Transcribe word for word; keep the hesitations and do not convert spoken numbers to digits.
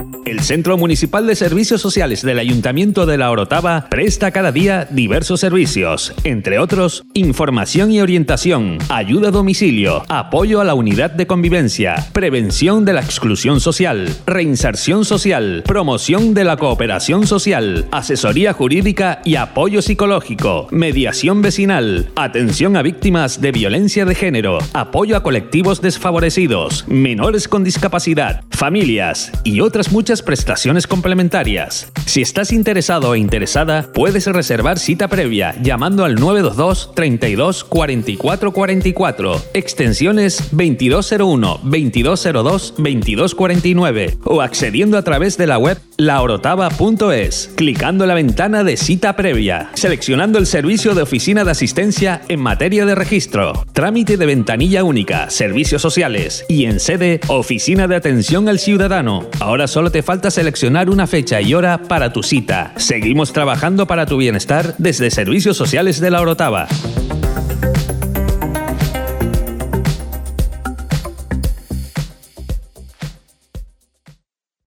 El Centro Municipal de Servicios Sociales del Ayuntamiento de La Orotava presta cada día diversos servicios, entre otros, información y orientación, ayuda a domicilio, apoyo a la unidad de convivencia, prevención de la exclusión social, reinserción social, promoción de la cooperación social, asesoría jurídica y apoyo psicológico, mediación vecinal, atención a víctimas de violencia de género, apoyo a colectivos desfavorecidos, menores con discapacidad, familias y otras muchas prestaciones complementarias. Si estás interesado o interesada, puedes reservar cita previa llamando al nueve dos dos, treinta y dos, cuarenta y cuatro cuarenta y cuatro, extensiones veintidós cero uno, veintidós cero dos, veintidós cuarenta y nueve o accediendo a través de la web la orotava punto es, clicando en la ventana de cita previa, seleccionando el servicio de oficina de asistencia en materia de registro, trámite de ventanilla única, servicios sociales y en sede oficina de atención al ciudadano. Ahora solo te falta seleccionar una fecha y hora para tu cita. Seguimos trabajando para tu bienestar desde Servicios Sociales de La Orotava.